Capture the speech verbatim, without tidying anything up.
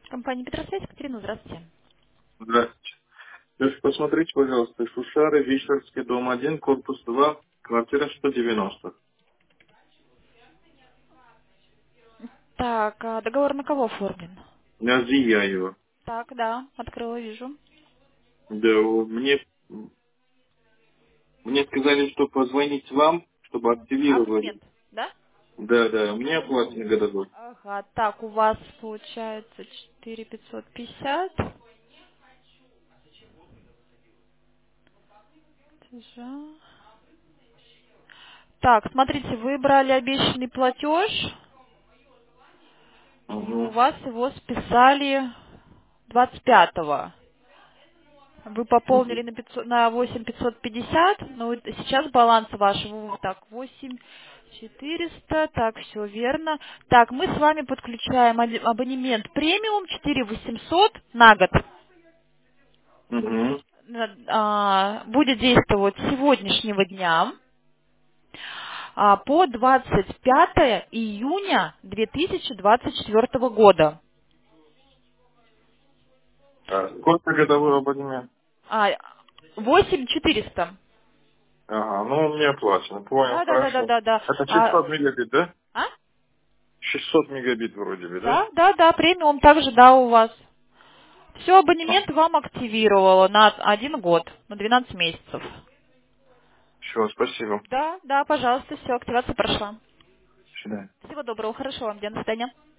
Компания Петросвязь, Екатерина, здравствуйте. Здравствуйте. Леш, посмотрите, пожалуйста, Шушары, Вишерский, дом один, корпус два, квартира сто девяносто. Так, а договор на кого оформлен? Я Зияева. Так, да, открыла, вижу. Да, у- мне, мне сказали, что позвонить вам, чтобы активировали. Абонемент, да? Да, да, у меня оплата годовой. Ага, так, у вас получается четыре пятьсот пятьдесят. Платежа. Так, смотрите, вы брали обещанный платеж, и у Угу, вас его списали двадцать пятого. Вы угу, пополнили на, пятьсот, на восемь пятьсот пятьдесят, но вот сейчас баланс вашего, так, восемь четыреста, так, все верно. Так, мы с вами подключаем ади- абонемент премиум четыре восемьсот на год. угу. На- а, будет действовать с сегодняшнего дня а, по двадцать пятое июня две тысячи двадцать четвёртого года. А сколько годовой абонемент? А, восемь четыреста. Ага, ну у меня оплачено, понял, Да, да, да, да, хорошо. да, да. Это А, шестьсот мегабит, да? а? шестьсот мегабит вроде бы, да? Да, да, да, премиум также, да, у вас. Все, абонемент вам активировало на один год, на двенадцать месяцев. Все, спасибо. Да, да, пожалуйста, все, активация прошла. До свидания. Всего доброго, хорошего вам дня, до свидания.